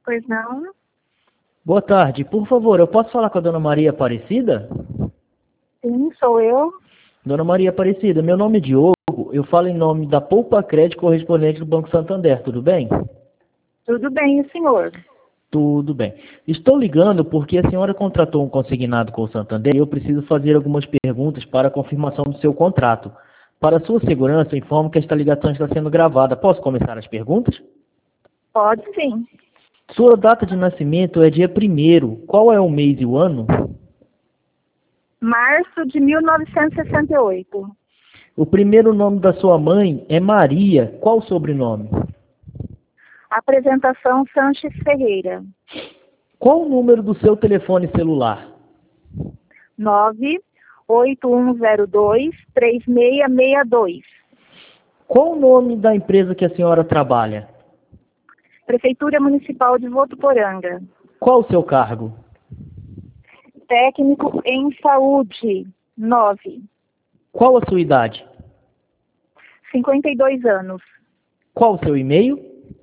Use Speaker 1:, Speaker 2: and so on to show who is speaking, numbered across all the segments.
Speaker 1: Pois não?
Speaker 2: Boa tarde. Por favor, eu posso falar com a dona Maria Aparecida?
Speaker 1: Sim, sou eu.
Speaker 2: Dona Maria Aparecida, meu nome é Diogo. Eu falo em nome da Poupa Crédito correspondente do Banco Santander, tudo bem?
Speaker 1: Tudo bem, e o senhor?
Speaker 2: Tudo bem. Estou ligando porque a senhora contratou um consignado com o Santander e eu preciso fazer algumas perguntas para a confirmação do seu contrato. Para sua segurança, informo que esta ligação está sendo gravada. Posso começar as perguntas?
Speaker 1: Pode sim.
Speaker 2: Sua data de nascimento é dia 1º. Qual é o mês e o ano?
Speaker 1: Março de 1968.
Speaker 2: O primeiro nome da sua mãe é Maria. Qual o sobrenome?
Speaker 1: Apresentação Sanches Ferreira.
Speaker 2: Qual o número do seu telefone celular?
Speaker 1: 98102-3662.
Speaker 2: Qual o nome da empresa que a senhora trabalha?
Speaker 1: Prefeitura Municipal de Votuporanga.
Speaker 2: Qual o seu cargo?
Speaker 1: Técnico em Saúde. 9.
Speaker 2: Qual a sua idade?
Speaker 1: 52 anos.
Speaker 2: Qual o seu e-mail?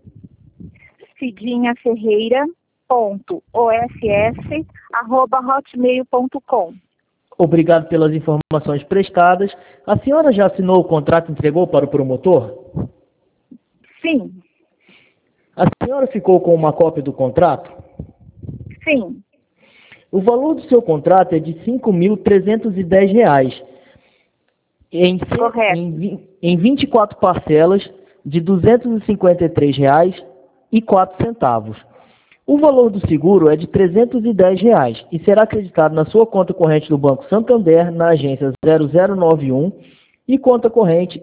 Speaker 1: cidinhaferreira.oss@hotmail.com.
Speaker 2: Obrigado pelas informações prestadas. A senhora já assinou o contrato e entregou para o promotor?
Speaker 1: Sim,
Speaker 2: A senhora ficou com uma cópia do contrato?
Speaker 1: sim.
Speaker 2: O valor do seu contrato é de R$ 5.310.
Speaker 1: Correto.
Speaker 2: Em 24 parcelas de R$ 253,04. O valor do seguro é de R$ 310 e será acreditado na sua conta corrente do Banco Santander, na agência 0091 e conta corrente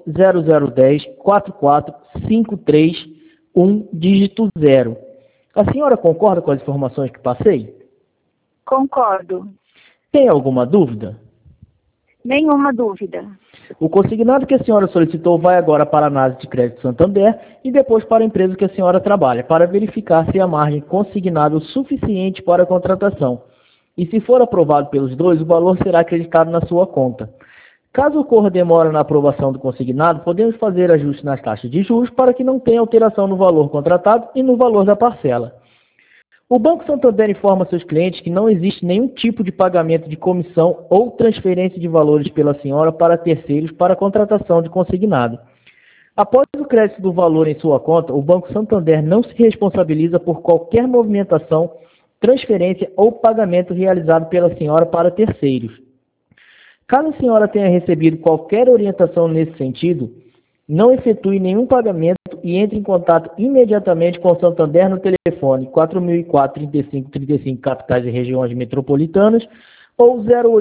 Speaker 2: 0010-44531, dígito 0. A senhora concorda com as informações que passei?
Speaker 1: Concordo.
Speaker 2: Tem alguma dúvida?
Speaker 1: Nenhuma dúvida.
Speaker 2: O consignado que a senhora solicitou vai agora para a análise de crédito Santander e depois para a empresa que a senhora trabalha, para verificar se a margem consignável é suficiente para a contratação. E se for aprovado pelos dois, o valor será acreditado na sua conta. Caso ocorra demora na aprovação do consignado, podemos fazer ajustes nas taxas de juros para que não tenha alteração no valor contratado e no valor da parcela. O Banco Santander informa seus clientes que não existe nenhum tipo de pagamento de comissão ou transferência de valores pela senhora para terceiros para a contratação de consignado. Após o crédito do valor em sua conta, o Banco Santander não se responsabiliza por qualquer movimentação, transferência ou pagamento realizado pela senhora para terceiros. Caso a senhora tenha recebido qualquer orientação nesse sentido, não efetue nenhum pagamento e entre em contato imediatamente com o Santander no telefone 4004-3535, capitais e regiões metropolitanas, ou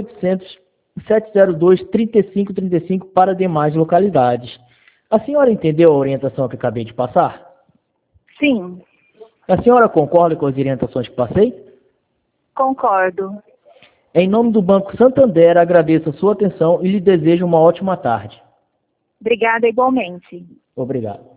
Speaker 2: 0800-702-3535 para demais localidades. A senhora entendeu a orientação que acabei de passar?
Speaker 1: Sim,
Speaker 2: A senhora concorda com as orientações que passei?
Speaker 1: concordo.
Speaker 2: Em nome do Banco Santander, agradeço a sua atenção e lhe desejo uma ótima tarde.
Speaker 1: Obrigada igualmente.
Speaker 2: Obrigado.